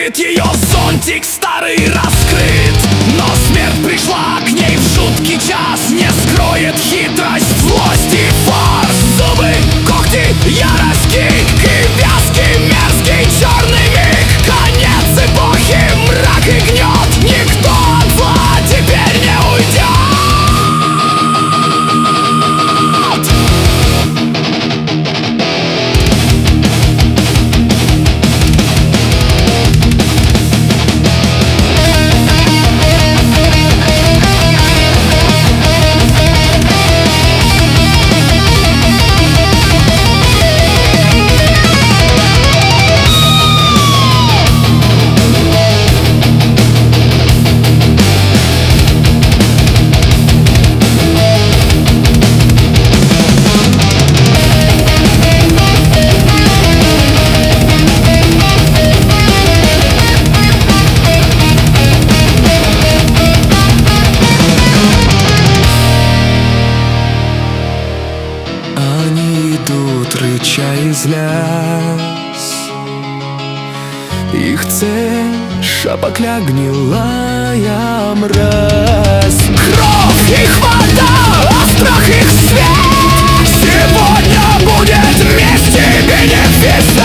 Лежит ее зонтик старый раскрыт, но смерть пришла к ней в жуткий час. Не скроет хитрость, злость и фарс. Зубы, когти, ярость, крик и вязкий, мерзкий черный миг. Конец эпохи, мрак и гнет. Никто от зла теперь не уйдет. Рыча и злясь, их цель — шапокля, гнилая мразь. Кровь их вода, а страх их свет. Сегодня будет месть и бенефис.